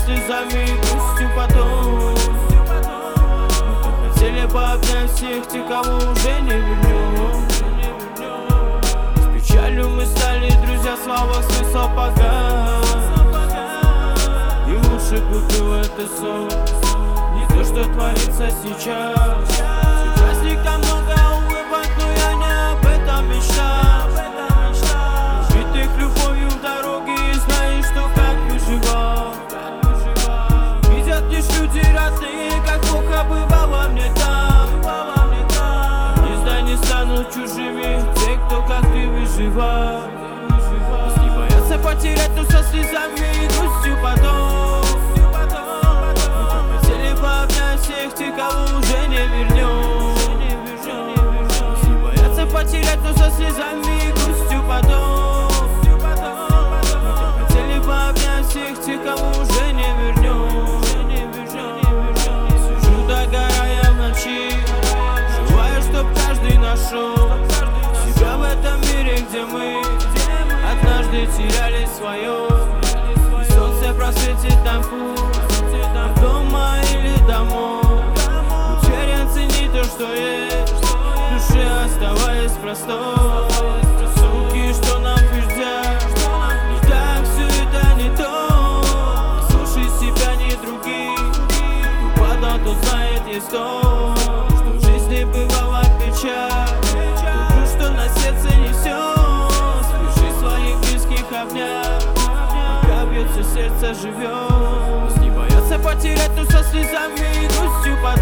слезами и грустью потом. Мы хотели бы обнять всех тех, кого уже не вернем. С печалью мы стали друзья, слава, смысл погас. И лучше бы был это сон, не то, что творится сейчас. Праздника много улыбок, но я не об этом мечтал. Убитых любовью в дороге и знаешь, что как выживал. Видят лишь люди родные, как плохо бывало мне там. Незда не станут чужими те, кто как ты выживал. Не боятся потерять, но со слезами и грустью потом. Хотели бы обнять всех тех, кого уже не вернем. Не боятся потерять, но со слезами и грустью потом. Хотели бы обнять всех тех, кого уже не вернем. Сижу догорая в ночи, желаю, чтоб каждый нашел себя в этом мире, где мы однажды теряли свое. И солнце просветит нам путь от дома или домой. Утерян ценить то, что есть, в душе оставаясь простой. Суки, что нам пиздят, не так, все это не то. Слушай себя, не других, кто падал, тот знает, есть то, что в жизни бывала печаль. Тот, что на сердце несет, спеши своих близких обнять, пока бьется сердце, живет. Не боятся потерять, но со слезами и грустью потом.